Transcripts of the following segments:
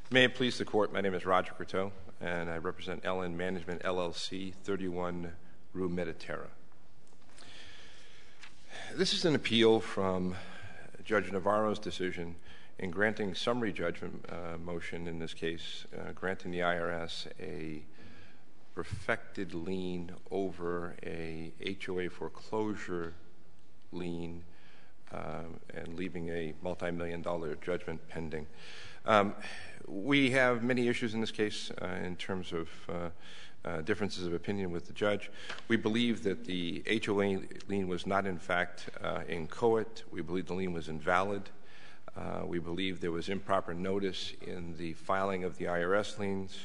May it please the Court, my name is Roger Courteau, and I represent LN Management, LLC, 31 Rue Mediterra. This is an appeal from Judge Navarro's decision in granting summary judgment motion, in this case, granting the IRS a perfected lien over a HOA foreclosure lien and leaving a multi-million-dollar judgment pending. We have many issues in this case in terms of differences of opinion with the judge. We believe that the HOA lien was not, in fact, inchoate. We believe the lien was invalid. We believe there was improper notice in the filing of the IRS liens.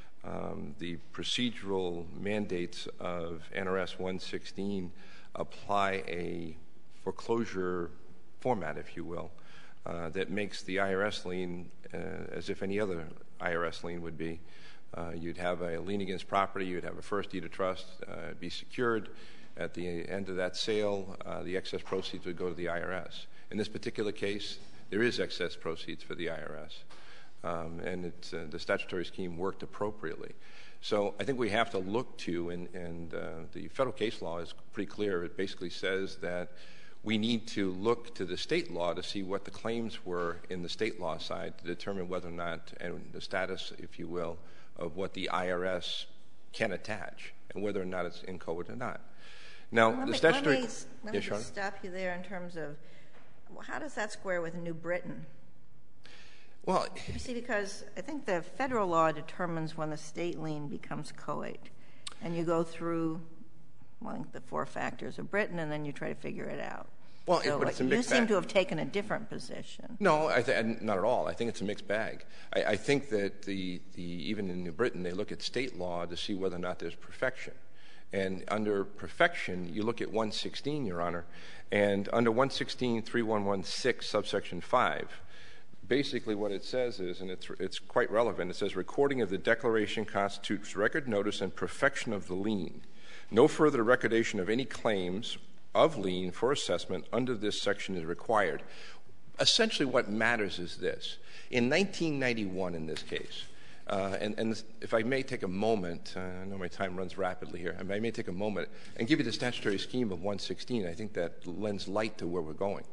The procedural mandates of NRS 116 apply a foreclosure format, if you will, that makes the IRS lien as if any other IRS lien would be. You'd have a lien against property, you'd have a first deed of trust, be secured. At the end of that sale, the excess proceeds would go to the IRS. In this particular case, there is excess proceeds for the IRS, and the statutory scheme worked appropriately. So I think we have to look to, and the federal case law is pretty clear. It basically says that we need to look to the state law to see what the claims were in the state law side to determine whether or not, and the status, if you will, of what the IRS can attach and whether or not it's inchoate or not. Now, the statutory... Let me just stop you there in terms of, how does that square with New Britain? Well... You see, because I think the federal law determines when the state lien becomes coate, and you go through, well, the 4 factors of Britain, and then you try to figure it out. Well, so but it's a mixed bag. You seem to have taken a different position. No, not at all. I think it's a mixed bag. I think that even in New Britain, they look at state law to see whether or not there's perfection. And under perfection, you look at 116, Your Honor, and under 116.3116, subsection 5, basically what it says is, and it's quite relevant, it says, recording of the declaration constitutes record notice and perfection of the lien. No further recordation of any claims of lien for assessment under this section is required. Essentially what matters is this. In 1991 in this case, and if I may take a moment, I know my time runs rapidly here, I may take a moment and give you the statutory scheme of 116. I think that lends light to where we're going.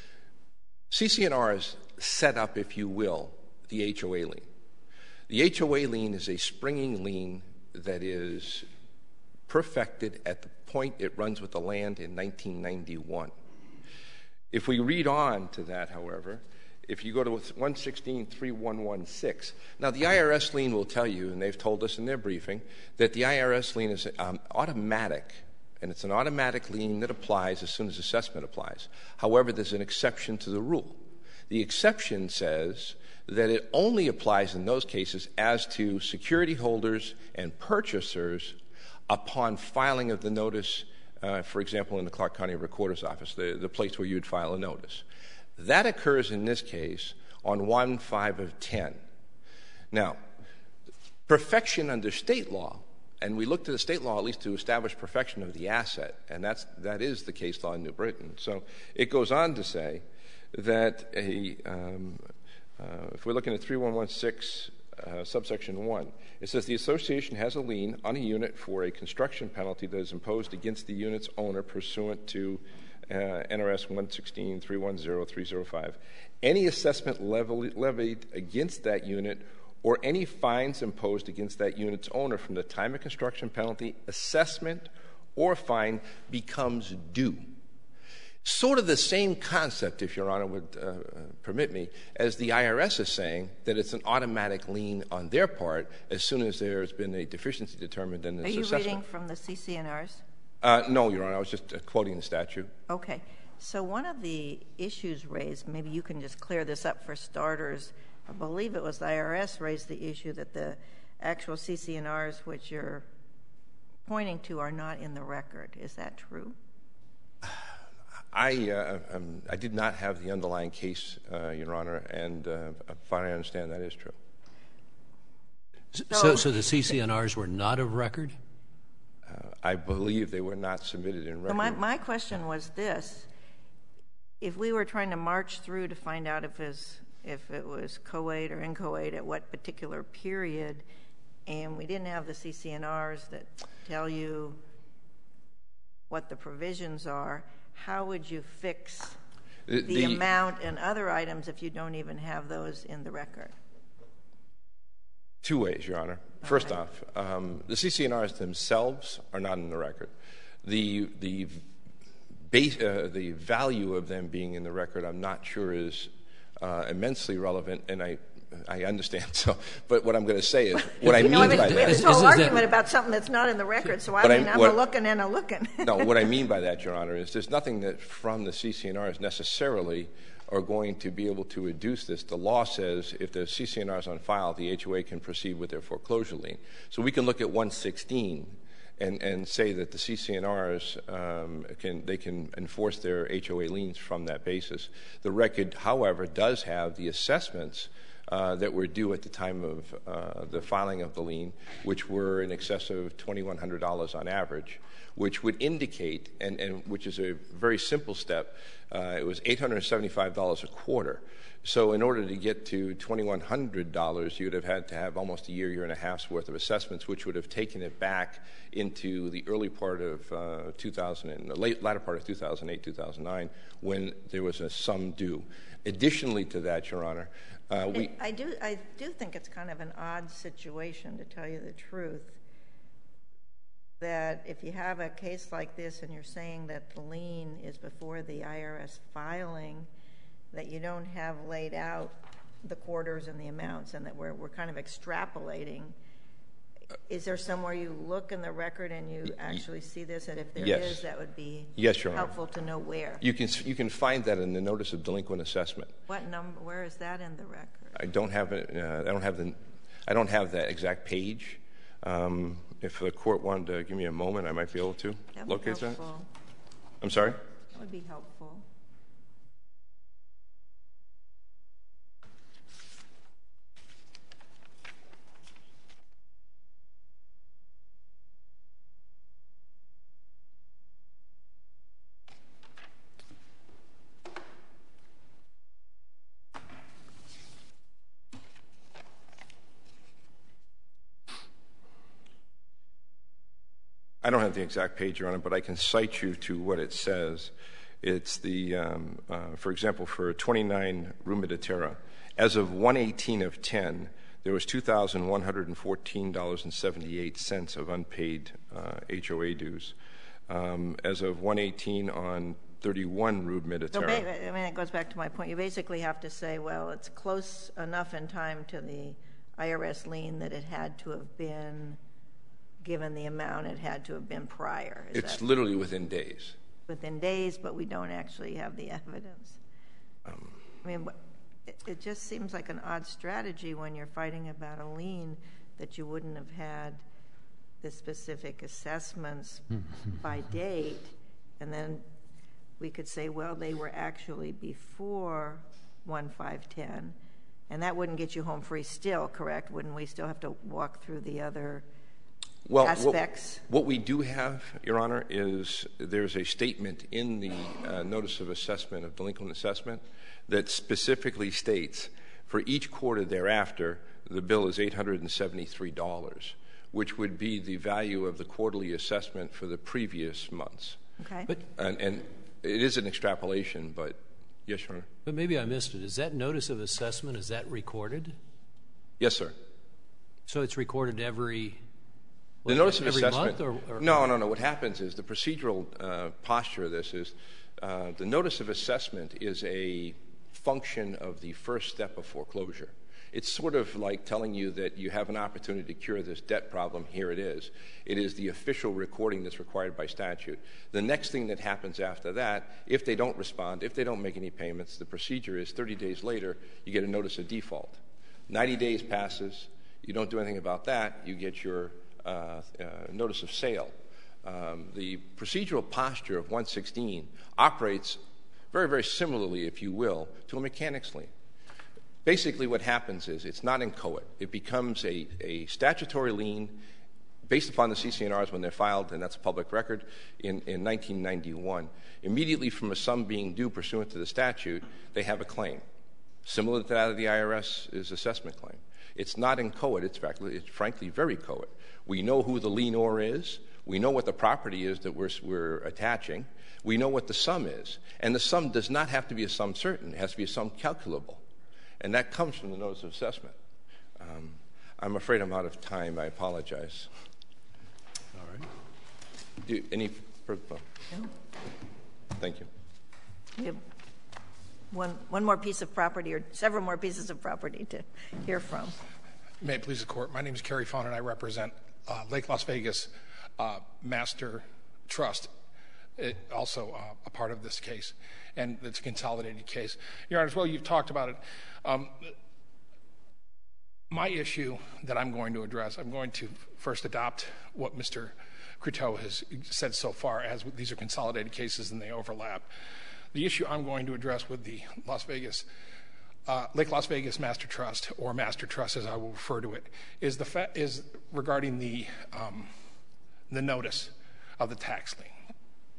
CC&Rs set up, if you will, the HOA lien. The HOA lien is a springing lien that is perfected at the point it runs with the land in 1991. If we read on to that, however, if you go to 116.3116, now the IRS lien will tell you, and they've told us in their briefing, that the IRS lien is automatic, and it's an automatic lien that applies as soon as assessment applies. However, there's an exception to the rule. The exception says that it only applies in those cases as to security holders and purchasers upon filing of the notice, for example, in the Clark County Recorder's Office, the place where you'd file a notice. That occurs in this case on 1/5 of 10. Now, perfection under state law, and we look to the state law at least to establish perfection of the asset, and that is the case law in New Britain. So it goes on to say that if we're looking at 3116, subsection 1, it says the association has a lien on a unit for a construction penalty that is imposed against the unit's owner pursuant to NRS 116.310305. Any assessment levied against that unit or any fines imposed against that unit's owner from the time of construction penalty, assessment, or fine becomes due. Sort of the same concept, if Your Honor would permit me, as the IRS is saying that it's an automatic lien on their part as soon as there's been a deficiency determined in this assessment. Are you reading from the CC&Rs? No, Your Honor. I was just quoting the statute. Okay. So one of the issues raised, maybe you can just clear this up for starters, I believe it was the IRS raised the issue that the actual CC&Rs which you're pointing to are not in the record. Is that true? I did not have the underlying case, Your Honor, and if I understand, that is true. So the CC&Rs were not of record? I believe they were not submitted in record. My question was this. If we were trying to march through to find out if his if it was co-ed or inchoate at what particular period, and we didn't have the CC&Rs that tell you what the provisions are, how would you fix the amount and other items if you don't even have those in the record? Two ways, Your Honor. First off, the CC&Rs themselves are not in the record. The value of them being in the record, I'm not sure is immensely relevant, and I understand. So, but what I'm going to say is, what I mean by that. We have this whole argument about something that's not in the record, so I'm a-looking and a-looking. No, what I mean by that, Your Honor, is there's nothing that from the CC&Rs necessarily are going to be able to adduce this. The law says if the CC&R is on file, the HOA can proceed with their foreclosure lien. So we can look at 116 and say that the CC&Rs can enforce their HOA liens from that basis. The record, however, does have the assessments that were due at the time of the filing of the lien, which were in excess of $2,100 on average, which would indicate, and which is a very simple step, it was $875 a quarter. So in order to get to $2,100, you would have had to have almost a year and a half's worth of assessments, which would have taken it back into the early part of latter part of 2008, 2009, when there was a sum due. Additionally to that, Your Honor, I do think it's kind of an odd situation, to tell you the truth, that if you have a case like this and you're saying that the lien is before the IRS filing, that you don't have laid out the quarters and the amounts, and that we're kind of extrapolating. Is there somewhere you look in the record and you actually see this? And if there is, that would be helpful to know where. You can find that in the Notice of Delinquent Assessment. What number? Where is that in the record? I don't have it. I don't have that exact page. If the court wanted to give me a moment, I might be able to locate that. I'm sorry? That would be helpful. I don't have the exact page, Your Honor, but I can cite you to what it says. It's the, for example, for 29 Rue Mediterra, as of 1/18 of 10, there was $2,114.78 of unpaid HOA dues. As of 1/18 on 31 Rue Mediterra. So, I mean, it goes back to my point. You basically have to say, well, it's close enough in time to the IRS lien that it had to have been, given the amount it had to have been prior. It's literally within days. Within days, but we don't actually have the evidence. I mean, it just seems like an odd strategy when you're fighting about a lien that you wouldn't have had the specific assessments by date, and then we could say, well, they were actually before 1/5/10, and that wouldn't get you home free still, correct? Wouldn't we still have to walk through the other aspects? What we do have, Your Honor, is there's a statement in the Notice of Assessment, of Delinquent Assessment, that specifically states for each quarter thereafter, the bill is $873, which would be the value of the quarterly assessment for the previous months. Okay. And it is an extrapolation, but yes, Your Honor. But maybe I missed it. Is that Notice of Assessment, is that recorded? Yes, sir. So it's recorded every... The Notice of Assessment. Month or No. What happens is the procedural posture of this is the Notice of Assessment is a function of the first step of foreclosure. It's sort of like telling you that you have an opportunity to cure this debt problem. Here it is. It is the official recording that's required by statute. The next thing that happens after that, if they don't respond, if they don't make any payments, the procedure is 30 days later, you get a notice of default. 90 days passes. You don't do anything about that. You get your notice of sale. The procedural posture of 116 operates very, very similarly, if you will, to a mechanics lien. Basically what happens is it's not inchoate. It becomes a statutory lien based upon the CC&Rs when they're filed, and that's a public record, in 1991. Immediately from a sum being due pursuant to the statute, they have a claim. similar to that of the IRS's assessment claim. It's not inchoate. It's frankly very coet. We know who the lienor is. We know what the property is that we're attaching. We know what the sum is. And the sum does not have to be a sum certain. It has to be a sum calculable. And that comes from the notice of assessment. I'm afraid I'm out of time. I apologize. All right. Any further? No. Thank you. We have one more piece of property or several more pieces of property to hear from. May it please the Court. My name is Kerry Fawn, and I represent Lake Las Vegas Master Trust, also a part of this case, and it's a consolidated case. Your Honor, as well, you've talked about it. My issue that I'm going to address, I'm going to first adopt what Mr. Croteau has said so far, as these are consolidated cases and they overlap. The issue I'm going to address with the Lake Las Vegas Master Trust, or Master Trust as I will refer to it, is regarding the notice of the tax lien.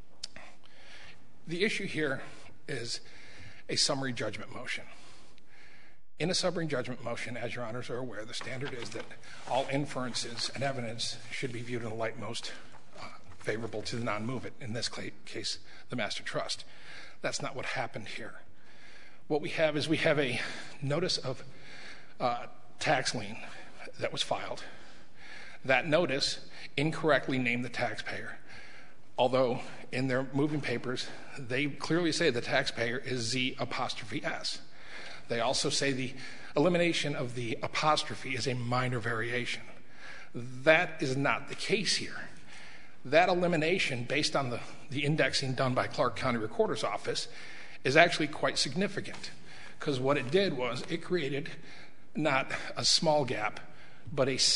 The issue here is a summary judgment motion. In a summary judgment motion, as Your Honors are aware, the standard is that all inferences and evidence should be viewed in the light most favorable to the non-movement, in this case, the Master Trust. That's not what happened here. What we have is a notice of tax lien that was filed. That notice incorrectly named the taxpayer, although in their moving papers, they clearly say the taxpayer is Z''S. They also say the elimination of the apostrophe is a minor variation. That is not the case here. That elimination, based on the indexing done by Clark County Recorder's Office, is actually quite significant, because what it did was it created not a small gap, but a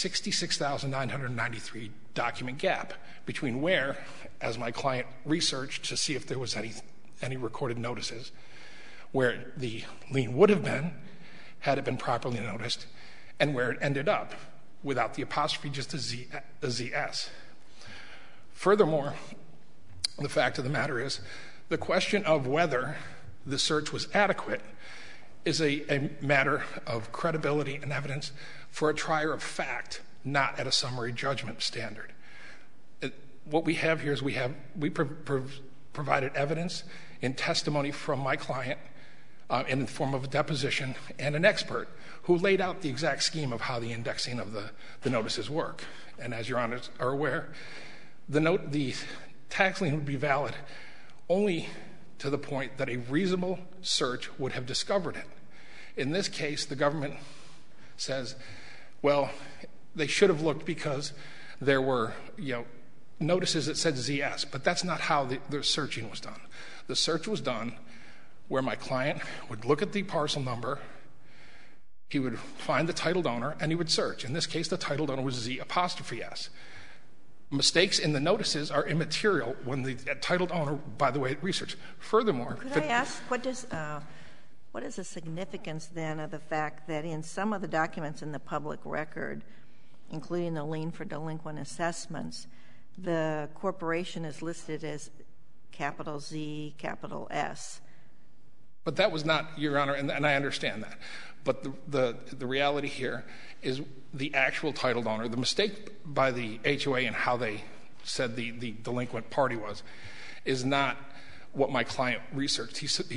66,993 document gap between where, as my client researched to see if there was any recorded notices, where the lien would have been had it been properly noticed, and where it ended up without the apostrophe, just a ZS. Furthermore, the fact of the matter is the question of whether the search was adequate is a matter of credibility and evidence for a trier of fact, not at a summary judgment standard. What we have here is we provided evidence in testimony from my client in the form of a deposition and an expert who laid out the exact scheme of how the indexing of the notices work. And as Your Honors are aware, the tax lien would be valid only to the point that a reasonable search would have discovered it. In this case, the government says, well, they should have looked because there were, notices that said ZS, but that's not how the searching was done. The search was done where my client would look at the parcel number, he would find the titled owner, and he would search. In this case, the titled owner was Z''S. Mistakes in the notices are immaterial when the titled owner, by the way, researched. Furthermore, could I ask, what is the significance then of the fact that in some of the documents in the public record, including the lien for delinquent assessments, the corporation is listed as capital Z, capital S? But that was not, Your Honor, and I understand that. But the reality here is the actual titled owner, the mistake by the HOA and how they said the delinquent party was, is not what my client researched.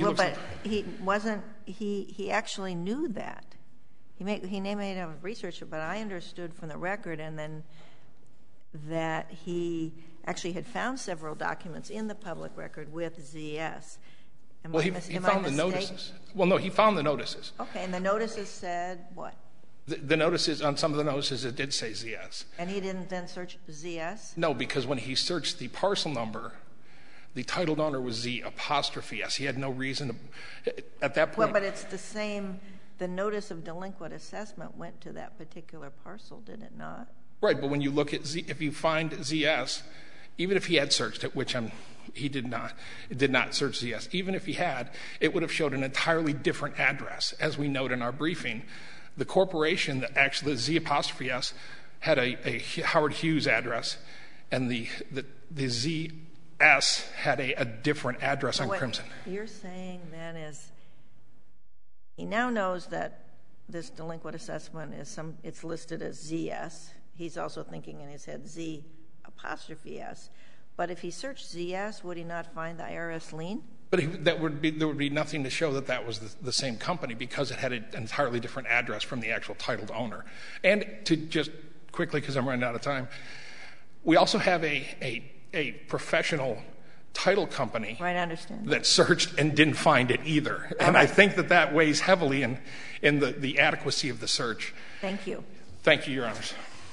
He actually knew that. He made a research, but I understood from the record and then that he actually had found several documents in the public record with ZS. Well, he found the notices. Well, no, he found the notices. Okay, and the notices said what? The notices, on some of the notices, it did say ZS. And he didn't then search ZS? No, because when he searched the parcel number, the titled owner was Z''S. He had no reason to, at that point. Well, but it's the same, the notice of delinquent assessment went to that particular parcel, did it not? Right, but when you look at if you find ZS, even if he had searched it, which he did not search ZS, even if he had, it would have showed an entirely different address. As we note in our briefing, the corporation that actually, Z''S, had a Howard Hughes address, and the ZS had a different address on Crimson. What you're saying then is He now knows that this delinquent assessment is it's listed as ZS. He's also thinking in his head Z''S. But if he searched ZS, would he not find the IRS lien? But there would be nothing to show that that was the same company, because it had an entirely different address from the actual titled owner. And to just quickly, because I'm running out of time, we also have a professional title company right, I understand. That searched and didn't find it either. And I think that weighs heavily in the adequacy of the search. Thank you. Thank you, Your Honors.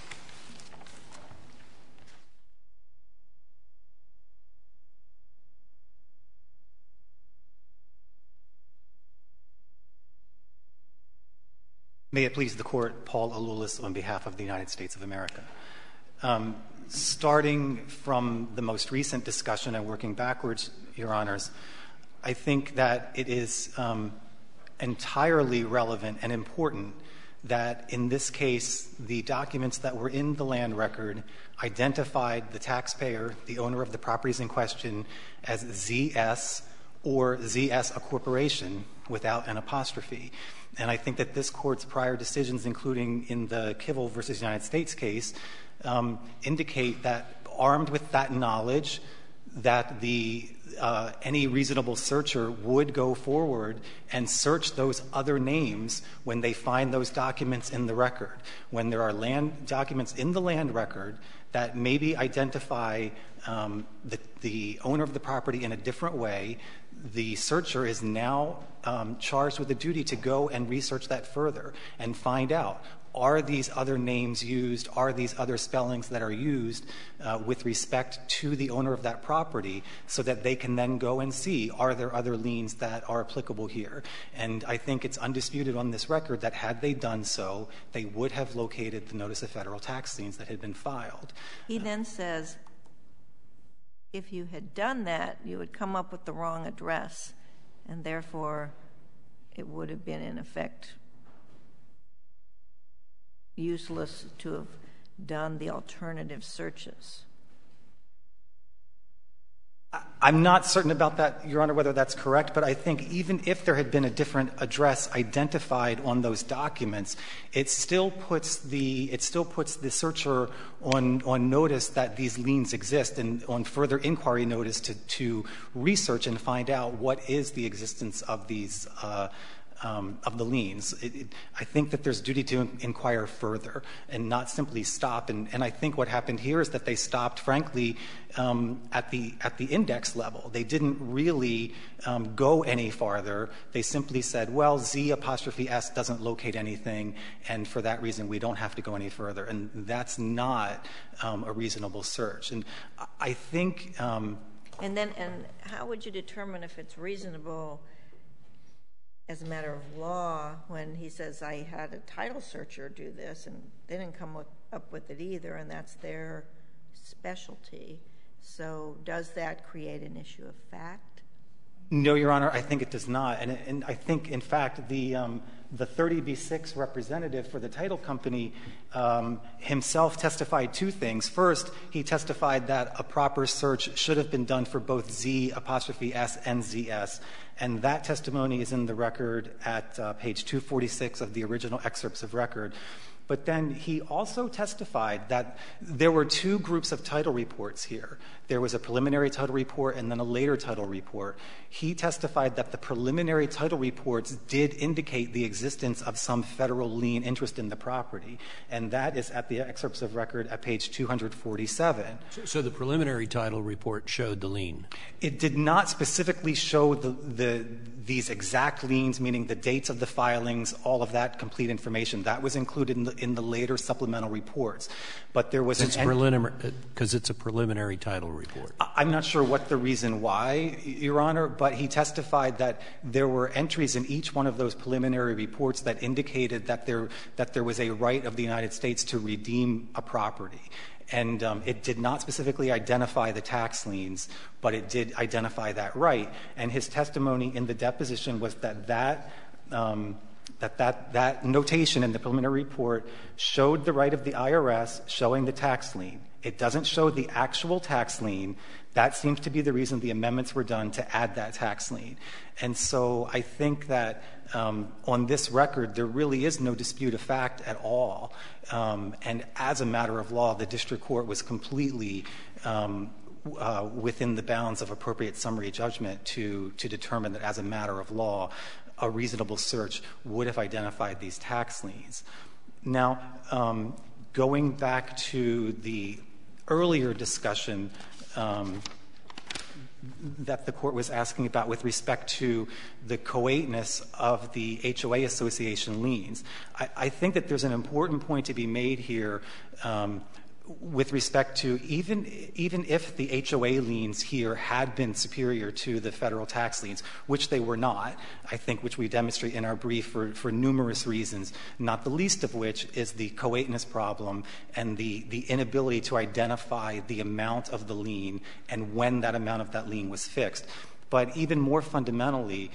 May it please the Court, Paul Aloulis on behalf of the United States of America. Starting from the most recent discussion and working backwards, Your Honors, I think that it is entirely relevant and important that in this case the documents that were in the land record identified the taxpayer, the owner of the properties in question, as ZS or ZS a corporation without an apostrophe. And I think that this Court's prior decisions, including in the Kivel versus United States case, indicate that armed with that knowledge, that any reasonable searcher would go forward and search those other names when they find those documents in the record. When there are land documents in the land record that maybe identify the owner of the property in a different way, the searcher is now charged with the duty to go and research that further and find out, are these other names used, are these other spellings that are used with respect to the owner of that property, so that they can then go and see, are there other liens that are applicable here? And I think it's undisputed on this record that had they done so, they would have located the notice of federal tax liens that had been filed. He then says, if you had done that, you would come up with the wrong address, and therefore it would have been, in effect, useless to have done the alternative searches. I'm not certain about that, Your Honor, whether that's correct, but I think even if there had been a different address identified on those documents, it still puts the searcher on notice that these liens exist, and on further inquiry notice to research and find out what is the existence of these of the liens. I think that there's duty to inquire further and not simply stop. And I think what happened here is that they stopped, frankly, at the index level. They didn't really go any farther. They simply said, well, Z''S doesn't locate anything, and for that reason we don't have to go any further. And that's not a reasonable search. And I think And how would you determine if it's reasonable as a matter of law when he says, I had a title searcher do this, and they didn't come up with it either, and that's their specialty? So does that create an issue of fact? No, Your Honor, I think it does not. And I think, in fact, the 30B6 representative for the title company himself testified two things. First, he testified that a proper search should have been done for both Z''S and ZS. And that testimony is in the record at page 246 of the original excerpts of record. But then he also testified that there were two groups of title reports here. There was a preliminary title report and then a later title report. He testified that the preliminary title reports did indicate the existence of some federal lien interest in the property. And that is at the excerpts of record at page 247. So the preliminary title report showed the lien? It did not specifically show these exact liens, meaning the dates of the filings, all of that complete information. That was included in the later supplemental reports. But there was because it's a preliminary title report. I'm not sure what the reason why, Your Honor, but he testified that there were entries in each one of those preliminary reports that indicated that there was a right of the United States to redeem a property. And it did not specifically identify the tax liens, but it did identify that right. And his testimony in the deposition was that That notation in the preliminary report showed the right of the IRS showing the tax lien. It doesn't show the actual tax lien. That seems to be the reason the amendments were done, to add that tax lien. And so I think that on this record, there really is no dispute of fact at all. And as a matter of law, the district court was completely within the bounds of appropriate summary judgment to determine that as a matter of law, a reasonable search would have identified these tax liens. Now, going back to the earlier discussion that the court was asking about with respect to the co-ateness of the HOA association liens, I think that there's an important point to be made here with respect to even if the HOA liens here had been superior to the federal tax liens, which they were not, I think, which we demonstrate in our brief for numerous reasons, not the least of which is the co-ateness problem and the inability to identify the amount of the lien and when that amount of that lien was fixed. But even more fundamentally,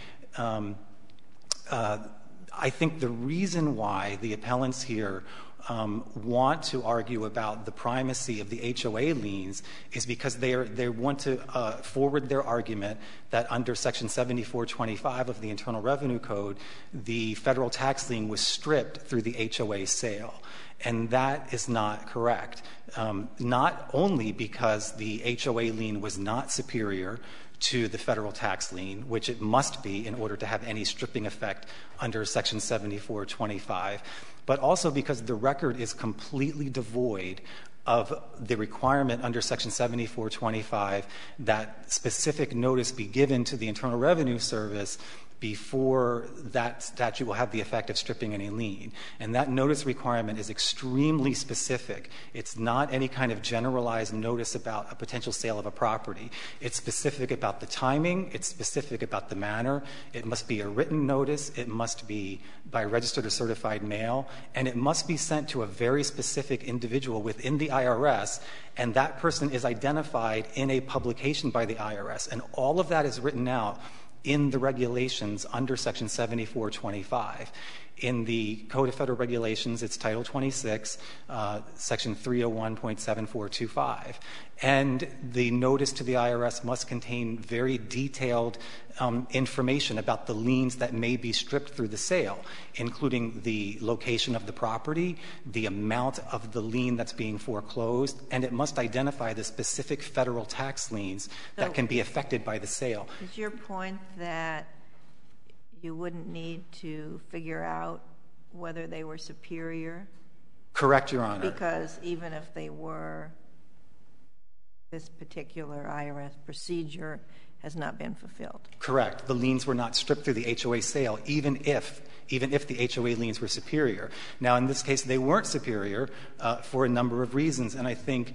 I think the reason why the appellants here want to argue about the primacy of the HOA liens is because they want to forward their argument that under Section 7425 of the Internal Revenue Code, the federal tax lien was stripped through the HOA sale. And that is not correct, not only because the HOA lien was not superior to the federal tax lien, which it must be in order to have any stripping effect under Section 7425, but also because the record is completely devoid of the requirement under Section 7425 that specific notice be given to the Internal Revenue Service before that statute will have the effect of stripping any lien. And that notice requirement is extremely specific. It's not any kind of generalized notice about a potential sale of a property. It's specific about the timing. It's specific about the manner. It must be a written notice. It must be by registered or certified mail. And it must be sent to a very specific individual within the IRS, and that person is identified in a publication by the IRS. And all of that is written out in the regulations under Section 7425. In the Code of Federal Regulations, it's Title 26, Section 301.7425. And the notice to the IRS must contain very detailed information about the liens that may be stripped through the sale, including the location of the property, the amount of the lien that's being foreclosed, and it must identify the specific federal tax liens that can be affected by the sale. Is your point that you wouldn't need to figure out whether they were superior? Correct, Your Honor. Because even if they were, this particular IRS procedure has not been fulfilled. Correct. The liens were not stripped through the HOA sale, even if the HOA liens were superior. Now, in this case, they weren't superior for a number of reasons, and I think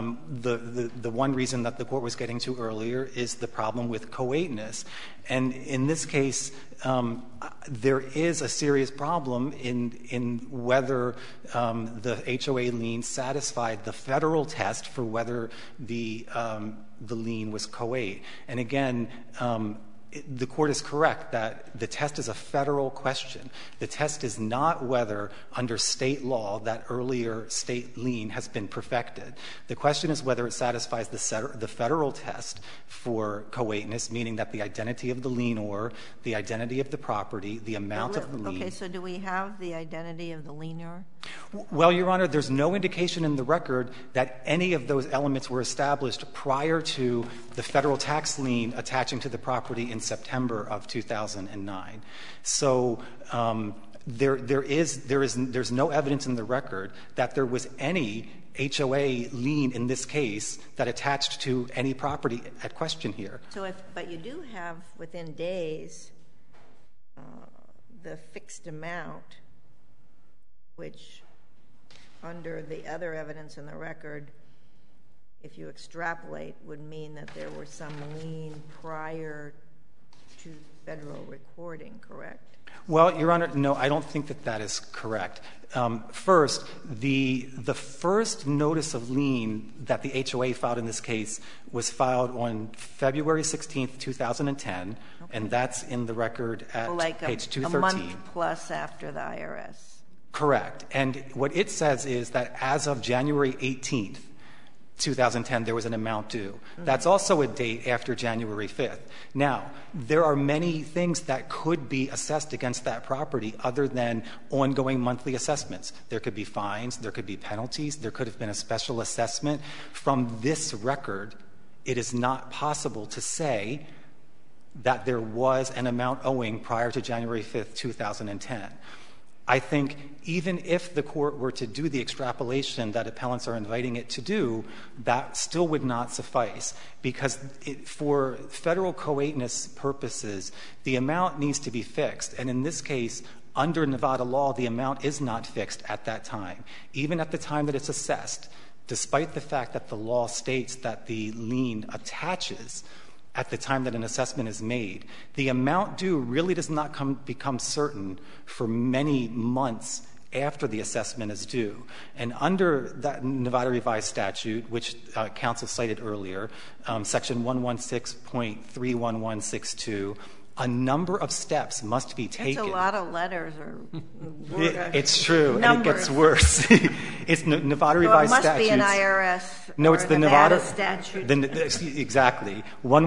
the one reason that the Court was getting to earlier is the problem with co-ateness. And in this case, there is a serious problem in whether the HOA lien satisfied the federal test for whether the lien was co-ate. And again, the Court is correct that the test is a federal question. The test is not whether, under state law, that earlier state lien has been perfected. The question is whether it satisfies the federal test for co-ateness, meaning that the identity of the lienor, the identity of the property, the amount of the lien. Okay, so do we have the identity of the lienor? Well, Your Honor, there's no indication in the record that any of those elements were established prior to the federal tax lien attaching to the property in September of 2009. So there's no evidence in the record that there was any HOA lien in this case that attached to any property at question here. So but you do have within days the fixed amount, which under the other evidence in the record, if you extrapolate, would mean that there were some lien prior to federal recording, correct? Well, Your Honor, no, I don't think that that is correct. First, the first notice of lien that the HOA filed in this case was filed on February 16th, 2010, and that's in the record at page 213. A month plus after the IRS. Correct. And what it says is that as of January 18th, 2010, there was an amount due. That's also a date after January 5th. Now, there are many things that could be assessed against that property other than ongoing monthly assessments. There could be fines, there could be penalties, there could have been a special assessment. From this record, it is not possible to say that there was an amount owing prior to January 5th, 2010. I think even if the court were to do the extrapolation that appellants are inviting it to do, that still would not suffice, because for federal co-ateness purposes, the amount needs to be fixed. And in this case, under Nevada law, the amount is not fixed at that time. Even at the time that it's assessed, despite the fact that the law states that the lien attaches at the time that an assessment is made, the amount due really does not become certain for many months after the assessment is due. And under that Nevada revised statute, which counsel cited earlier, section 116.31162, a number of steps must be taken. It's a lot of letters or it's true, numbers. And it gets worse. It's Nevada revised statute. It must be an IRS no, or it's the Nevada statute. Exactly.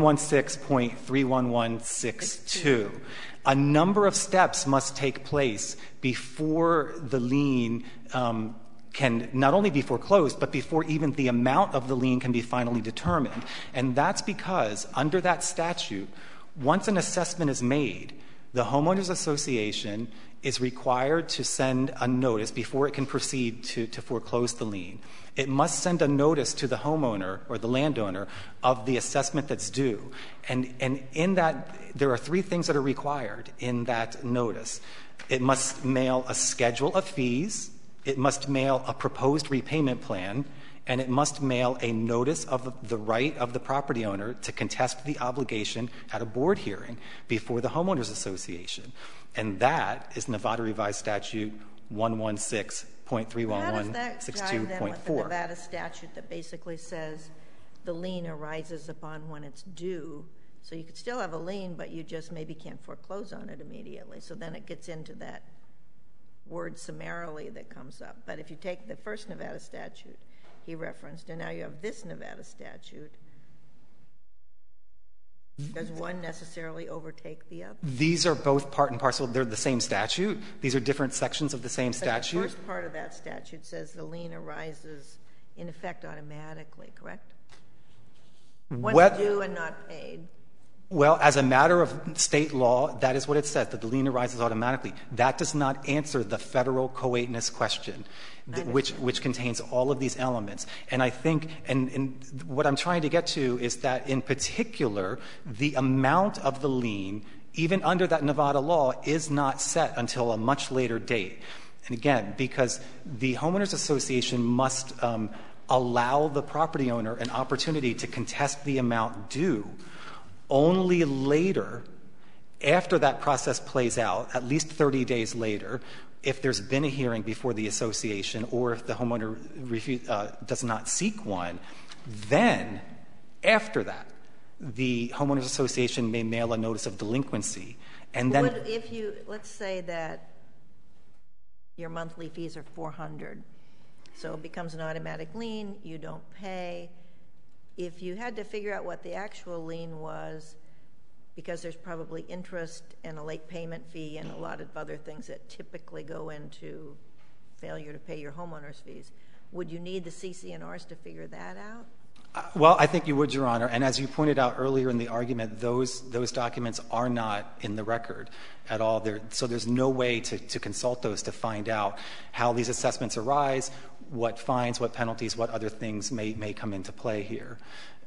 116.31162. A number of steps must take place before the lien can not only be foreclosed, but before even the amount of the lien can be finally determined. And that's because under that statute, once an assessment is made, the homeowners association is required to send a notice before it can proceed to foreclose the lien. It must send a notice to the homeowner or the landowner of the assessment that's due. And in that, there are three things that are required in that notice. It must mail a schedule of fees, it must mail a proposed repayment plan, and it must mail a notice of the right of the property owner to contest the obligation at a board hearing before the homeowners association. And that is Nevada revised statute 116.31162.4. How does that jive then with the Nevada statute that basically says the lien arises upon when it's due? So you could still have a lien, but you just maybe can't foreclose on it immediately. So then it gets into that word summarily that comes up. But if you take the first Nevada statute he referenced, and now you have this Nevada statute, does one necessarily overtake the other? These are both part and parcel. They're the same statute. These are different sections of the same statute. The first part of that statute says the lien arises in effect automatically, correct? Once due and not paid. Well, as a matter of state law, that is what it says, that the lien arises automatically. That does not answer the federal co-ateness question, which contains all of these elements. And I think, and what I'm trying to get to is that in particular, the amount of the lien, even under that Nevada law, is not set until a much later date. And again, because the homeowners association must allow the property owner an opportunity to contest the amount due. Only later, after that process plays out, at least 30 days later, if there's been a hearing before the association or if the homeowner does not seek one, then after that, the homeowners association may mail a notice of delinquency. And then if you, let's say that your monthly fees are $400, so it becomes an automatic lien, you don't pay. If you had to figure out what the actual lien was, because there's probably interest and a late payment fee and a lot of other things that typically go into failure to pay your homeowner's fees, would you need the CC&Rs to figure that out? Well, I think you would, Your Honor. And as you pointed out earlier in the argument, those documents are not in the record at all. So there's no way to consult those to find out how these assessments arise, what fines, what penalties, what other things may come into play here.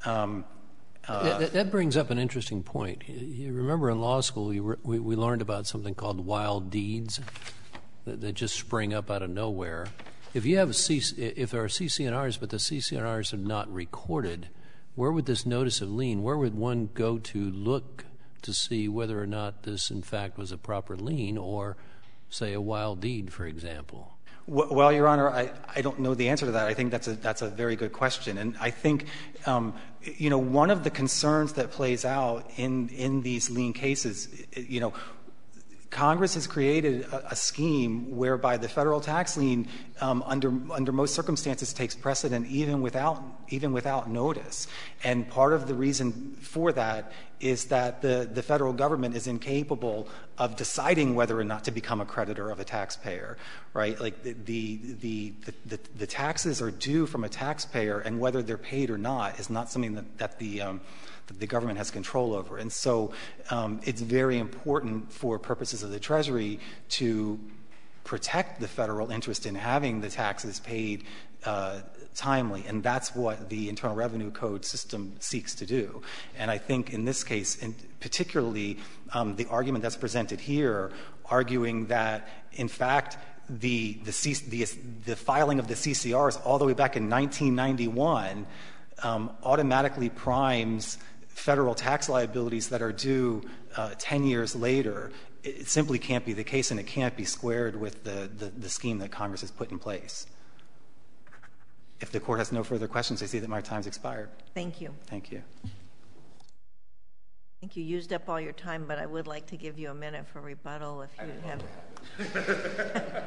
That brings up an interesting point. You remember in law school we learned about something called wild deeds that just spring up out of nowhere. If you have if there are CC&Rs but the CC&Rs are not recorded, where would this notice of lien, where would one go to look to see whether or not this, in fact, was a proper lien or, say, a wild deed, for example? Well, Your Honor, I don't know the answer to that. I think that's a very good question. And I think, one of the concerns that plays out in these lien cases, Congress has created a scheme whereby the federal tax lien, under most circumstances, takes precedent even without notice. And part of the reason for that is that the federal government is incapable of deciding whether or not to become a creditor of a taxpayer, right? Like the taxes are due from a taxpayer, and whether they're paid or not is not something that the government has control over. And so it's very important for purposes of the Treasury to protect the federal interest in having the taxes paid timely, and that's what the Internal Revenue Code system seeks to do. And I think in this case, and particularly the argument that's presented here, arguing that, in fact, the filing of the CCRs all the way back in 1991 automatically primes federal tax liabilities that are due 10 years later. It simply can't be the case, and it can't be squared with the scheme that Congress has put in place. If the Court has no further questions, I see that my time's expired. Thank you. Thank you. I think you used up all your time, but I would like to give you a minute for rebuttal if you have.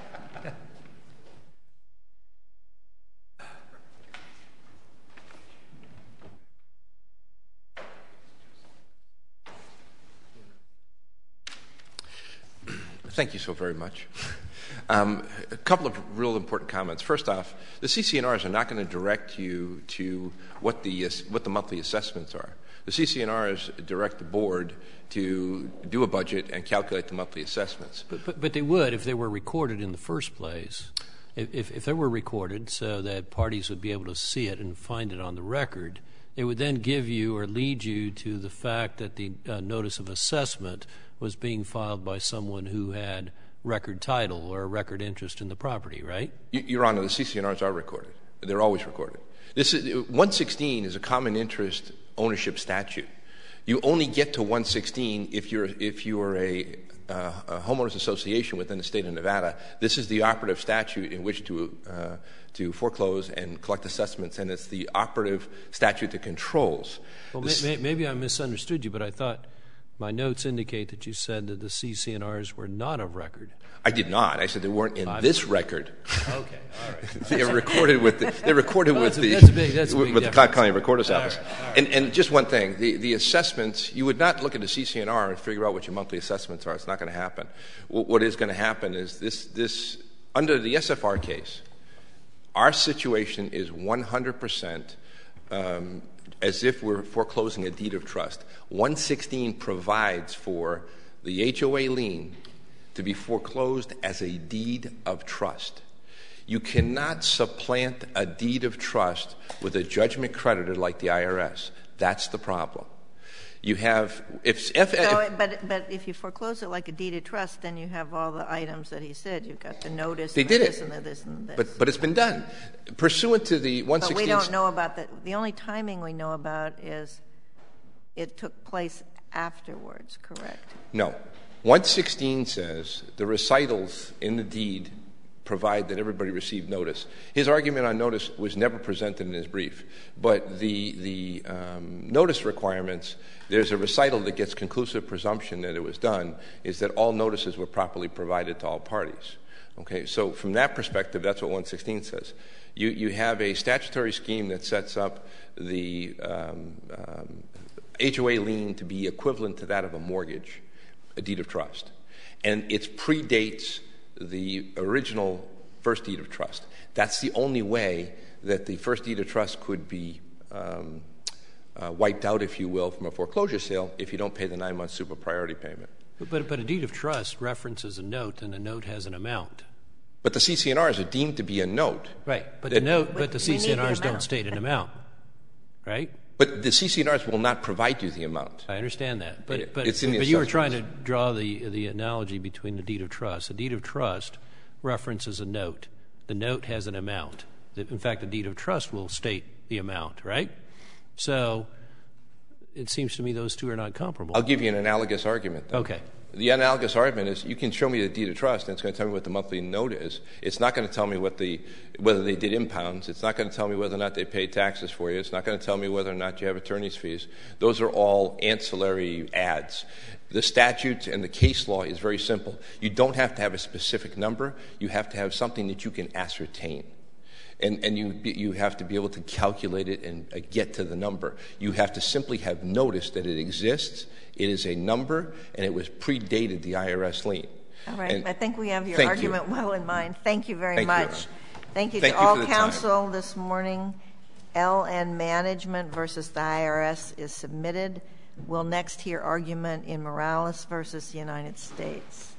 Thank you so very much. A couple of real important comments. First off, the CC&Rs are not going to direct you to what the monthly assessments are. The CC&Rs direct the board to do a budget and calculate the monthly assessments. But they would if they were recorded in the first place. If they were recorded so that parties would be able to see it and find it on the record, it would then give you or lead you to the fact that the notice of assessment was being filed by someone who had record title or record interest in the property, right? Your Honor, the CC&Rs are recorded. They're always recorded. 116 is a common interest ownership statute. You only get to 116 if you're a homeowners association within the state of Nevada. This is the operative statute in which to foreclose and collect assessments, and it's the operative statute that controls. Well, maybe I misunderstood you, but I thought my notes indicate that you said that the CC&Rs were not of record. I did not. I said they weren't in this record. Okay, all right. They're recorded with the County Recorder's Office. All right. And just one thing, the assessments, you would not look at a CC&R and figure out what your monthly assessments are. It's not going to happen. What is going to happen is this under the SFR case, our situation is 100% as if we're foreclosing a deed of trust. 116 provides for the HOA lien to be foreclosed as a deed of trust. You cannot supplant a deed of trust with a judgment creditor like the IRS. That's the problem. You have but if you foreclose it like a deed of trust, then you have all the items that he said. You've got the notice. They did this it. And this and this. But it's been done pursuant to the 116. But we don't know about that. The only timing we know about is it took place afterwards. Correct? No. 116 says the recitals in the deed provide that everybody received notice. His argument on notice was never presented in his brief, but the notice requirements, there's a recital that gets conclusive presumption that it was done, is that all notices were properly provided to all parties. Okay, so from that perspective, that's what 116 says. You have a statutory scheme that sets up the HOA lien to be equivalent to that of a mortgage, a deed of trust. And it predates the original first deed of trust. That's the only way that the first deed of trust could be wiped out, if you will, from a foreclosure sale if you don't pay the 9-month super priority payment. But a deed of trust references a note, and the note has an amount. But the CC&Rs are deemed to be a note. Right, but the CC&Rs don't state an amount, right? But the CC&Rs will not provide you the amount. I understand that. But it's in the you were trying to draw the analogy between the deed of trust. A deed of trust references a note. The note has an amount. In fact, the deed of trust will state the amount, right? So it seems to me those two are not comparable. I'll give you an analogous argument, then. Okay. The analogous argument is you can show me the deed of trust, and it's going to tell me what the monthly note is. It's not going to tell me whether they did impounds. It's not going to tell me whether or not they paid taxes for you. It's not going to tell me whether or not you have attorney's fees. Those are all ancillary adds. The statute and the case law is very simple. You don't have to have a specific number. You have to have something that you can ascertain. And you have to be able to calculate it and get to the number. You have to simply have noticed that it exists. It is a number, and it was predated the IRS lien. All right. I think we have your Thank argument you. well in mind. Thank you very much. Thank you Thank to you all for the counsel time. this morning. LN Management versus the IRS is submitted. We'll next hear argument in Morales versus the United States.